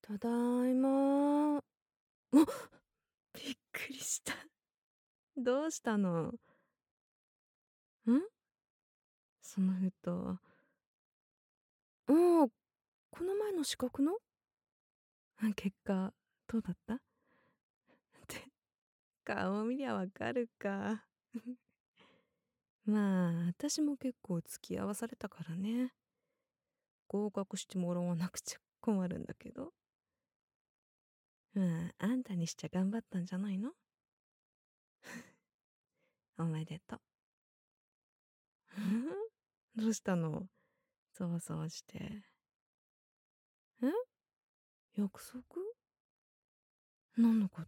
ただいま。びっくりした。どうしたの？その封筒。ああ、この前の資格の結果、どうだったって、顔見りゃわかるか。まあ、私も結構付き合わされたからね。合格してもらわなくちゃ困るんだけど。まあ、あんたにしちゃ頑張ったんじゃないの？おめでとう。どうしたの？そわそわして。え？約束？何のこと？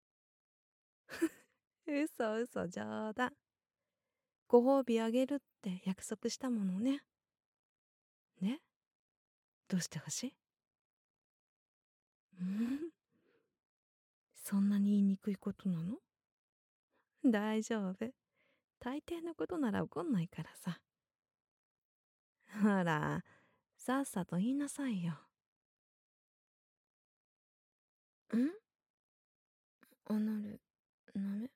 嘘嘘、冗談。ご褒美あげるって約束したものね。ね？どうしてほしい？そんなに言いにくいことなの？大丈夫。大抵のことなら怒んないからさ。ほら、さっさと言いなさいよ。んアナル、なめ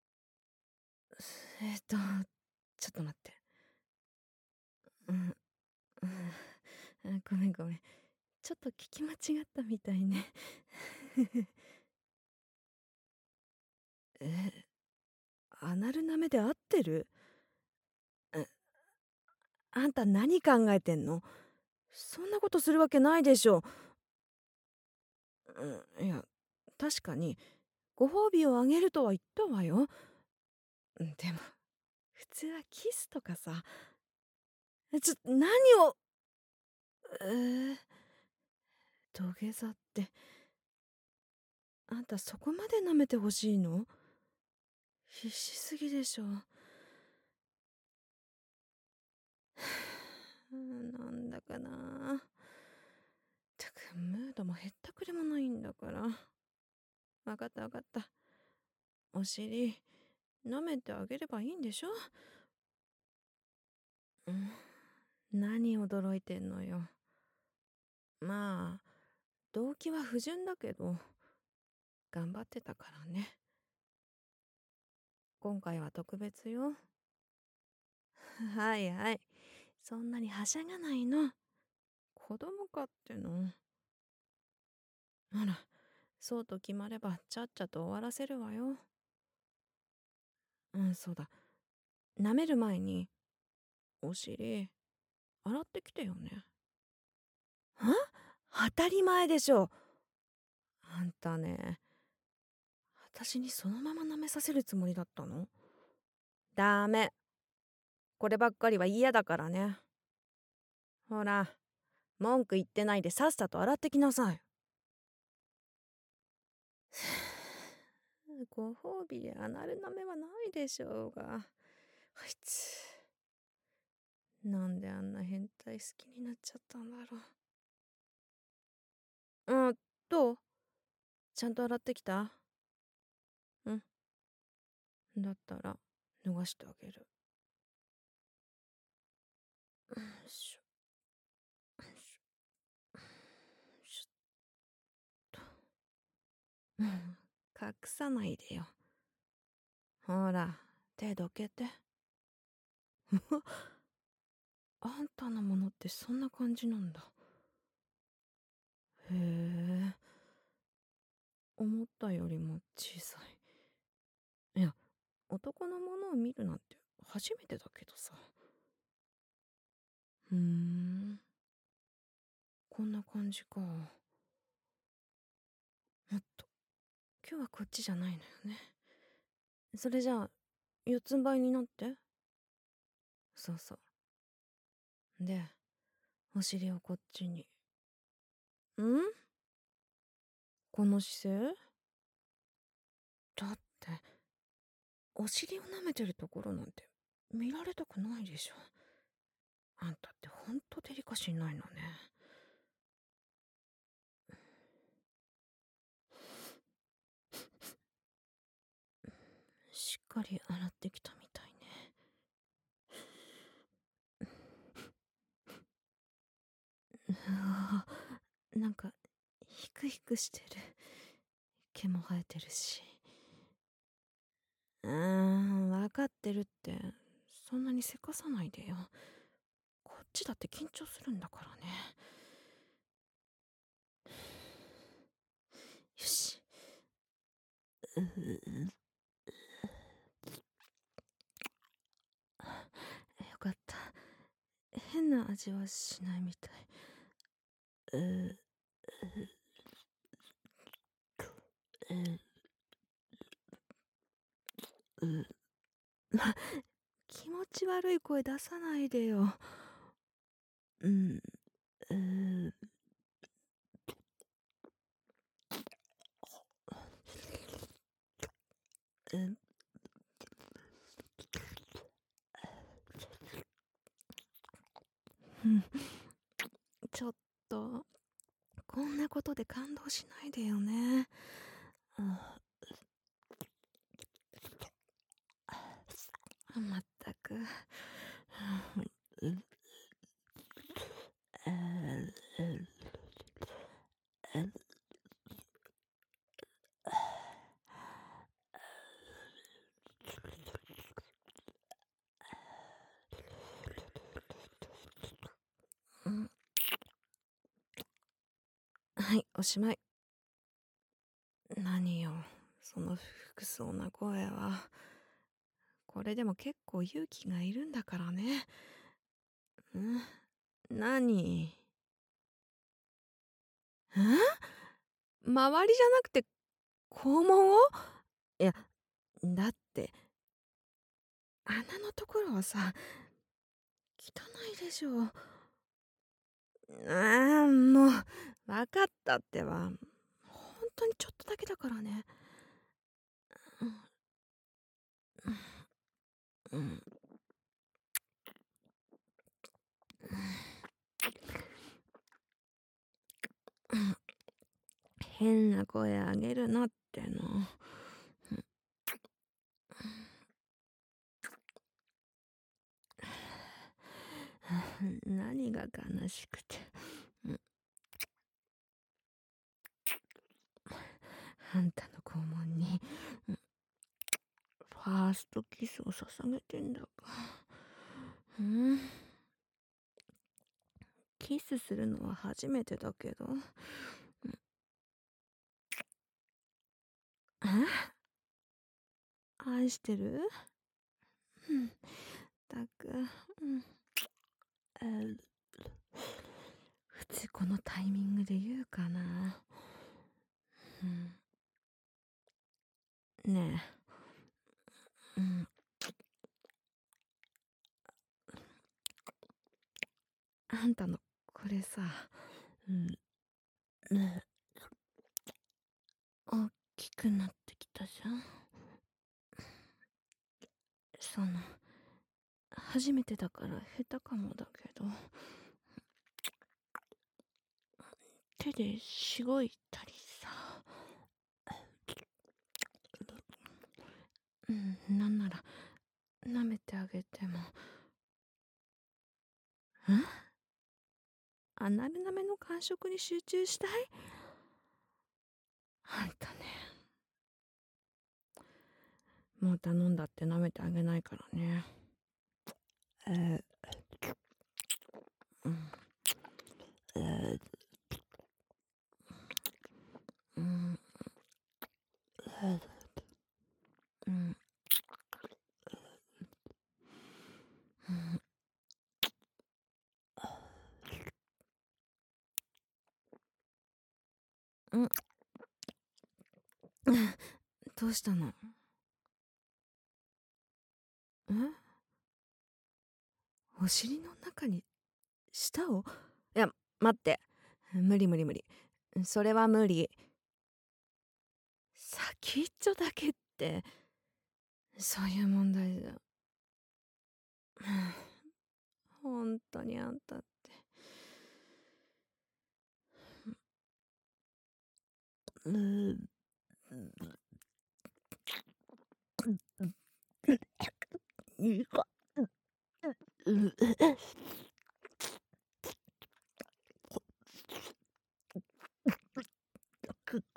ちょっと待って。うん、ごめんごめん。ちょっと聞き間違ったみたいね。え、アナル舐めで合ってる？え、あんた何考えてんの？そんなことするわけないでしょ。いや、確かに、ご褒美をあげるとは言ったわよ。でも、普通はキスとかさ。何を、土下座って、あんたそこまで舐めてほしいの？必死すぎでしょ。なんだかな。たく、ムードもへったくれもないんだから。わかったわかった。お尻、舐めてあげればいいんでしょ？何驚いてんのよ。まあ、動機は不純だけど、頑張ってたからね。今回は特別よ。はいはい。そんなにはしゃがないの。子供かっての。あら、そうと決まればちゃっちゃと終わらせるわよ。そうだ。舐める前に、お尻、洗ってきてよね。当たり前でしょ。あんたね、私にそのまま舐めさせるつもりだったの？ダメ。こればっかりは嫌だからね。ほら、文句言ってないでさっさと洗ってきなさい。ご褒美でアナル舐めはないでしょうが。あいつ、なんであんな変態好きになっちゃったんだろう。どう？ちゃんと洗ってきた？うん。だったら、脱がしてあげる。よいしょ、よいしょ、よいしょっと。隠さないでよ。ほら、手どけて。あんたのものってそんな感じなんだ。へえ、思ったよりも小さい。いや、男のものを見るなんて初めてだけどさ。ふーん、こんな感じか。もっと、今日はこっちじゃないのよね。それじゃあ、四つん這いになって。そうそう。で、お尻をこっちに。この姿勢？だって、お尻を舐めてるところなんて見られたくないでしょ。あんたってほんとデリカシーないのね。しっかり洗ってきたみたいね。なんか、 ヒクヒクしてる。毛も生えてるし。わかってるって。そんなにせかさないでよ。こっちだって緊張するんだからね。よし。よかった。変な味はしないみたい。ううう気持ち悪い声出さないでよ。うん、うううん、ちょっと、こんなことで感動しないでよね。まったく。はい、おしまい。何よ、その複層な声は。これでも結構勇気がいるんだからね。ん何周りじゃなくて肛門を？いや、だって、穴のところはさ、汚いでしょ。もう、わかったってば。本当にちょっとだけだからね。うん、うん、変な声あげるなっての。何が悲しくて。あんたの肛門に、ファーストキスを捧げてんだか。キスするのは初めてだけど。愛してる？たく、普通このタイミングで言うかな。ねえ、あんたのこれさ、ねえ、大きくなってきたじゃん。その、初めてだから下手かもだけど、手でしごいたりさ、なんなら舐めてあげても。アナル舐めの感触に集中したい？あんたね、もう頼んだって舐めてあげないからね。うん、うん、うん、うん、どうしたの？お尻の中に舌を？いや、待って。無理無理無理。それは無理。先っちょだけって、そういう問題じゃ。本当にあんたって。うーいいか。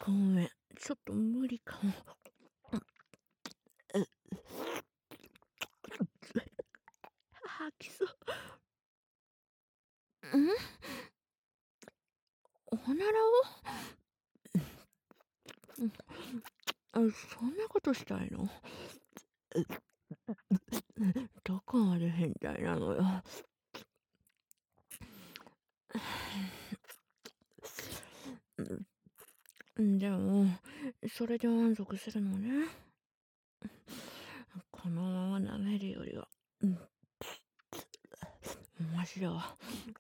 ごめん、ちょっと無理かも。う吐きそう。おならをそんなことしたいの？どこまで変態なのよ。でも、それで満足するのね。このまま舐めるよりは、マシだわ。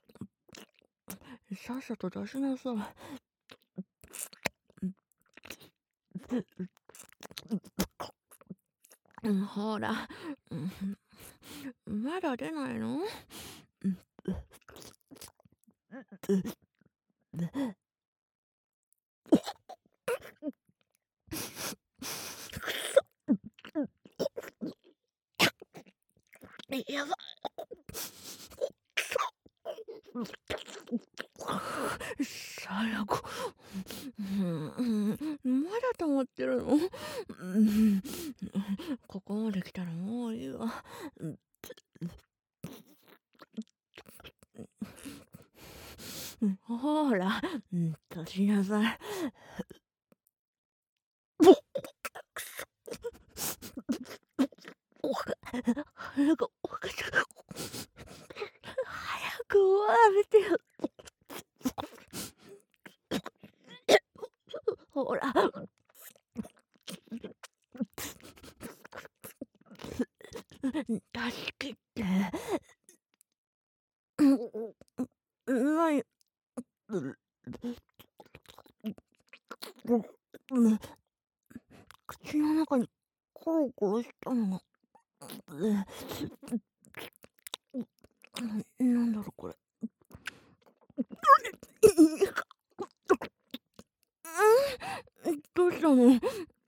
さっさと出しなさい。ほら、まだ出ないの？やば。最悪。まだ溜まってるの？ここまで来たらもういいわ。ほら、出しなさい。早く、早く終わらせてよ。ほら。出し切って。ない。口の中にコロコロしたのが。なんだろこれ。どうしたの？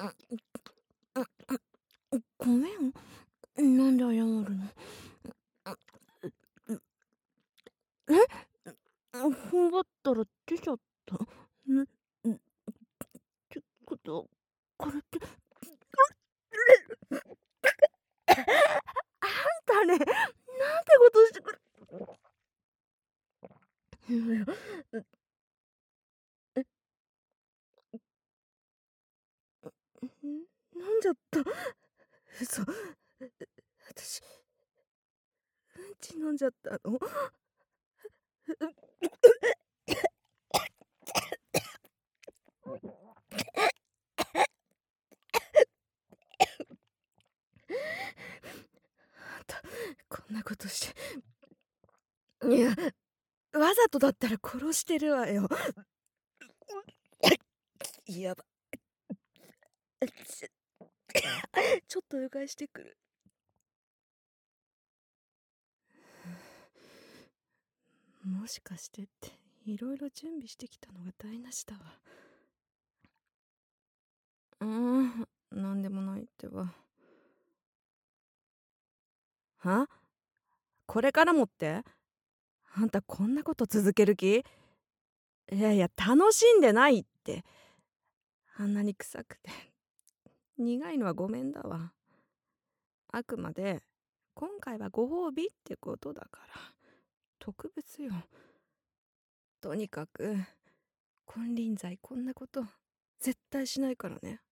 ごめん。なんで謝るの？踏ん張ったら出ちゃった。ってことは、これって、あんたね、なんてことしてくる。え、飲んじゃった。嘘。私、うんち飲んじゃったの？あんた、こんなことして。いや、わざとだったら殺してるわよ。やば。ちょっとうがいしてくる。もしかしてっていろいろ準備してきたのが台無しだわ。なんでもないってば。は？これからもって？あんたこんなこと続ける気？いやいや、楽しんでないって。あんなに臭くて苦いのはごめんだわ。あくまで今回はご褒美ってことだから特別よ。とにかく金輪際こんなこと絶対しないからね。